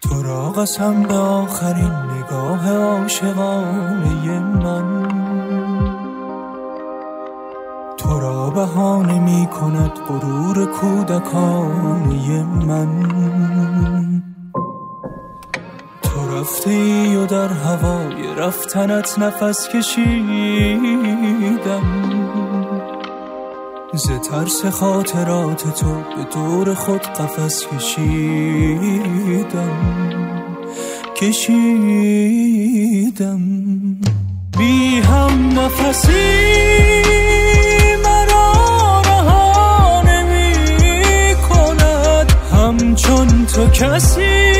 تو را قسم به آخرین نگاه عاشقانه من، تو را بهانه می کند غرور کودکانه من. تو رفته ای و در هوای رفتنت نفس کشیدم، ز ترس خاطرات تو به دور خود قفس کشیدم. بی هم نفسی مرا رها نمی کند، همچون تو کسی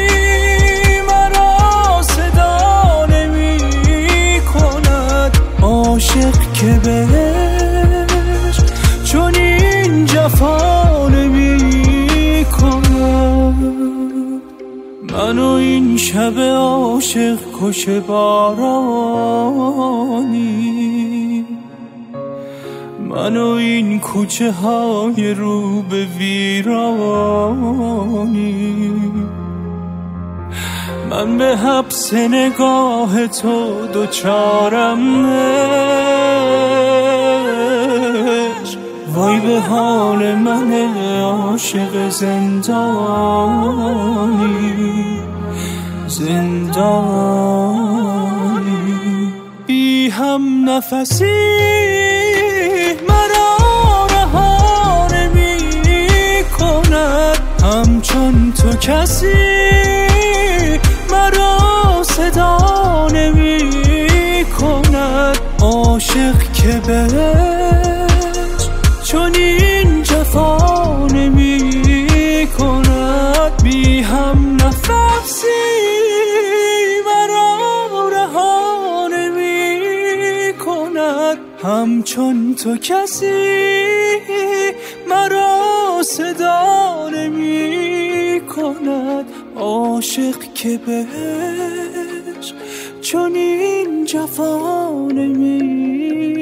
مرا صدا نمی کند. عاشق که بهش چون این جفا نمی کند. منو این شب عاشق کش بارانی، منو این کوچه های رو به ویرانی. من به حبس نگاه تو دوچارم عشق، وای به حال من عاشق زندانی. بی هم نفسی مرا رها نمی کند، همچون تو کسی مرا صدا نمی کند. عاشق که بهش چون این جفا نمی کند. بی هم نفسی مرا رها نمی کند، همچون تو کسی مرا صدا نمی کند. عاشق که بهش چون این جفا نمی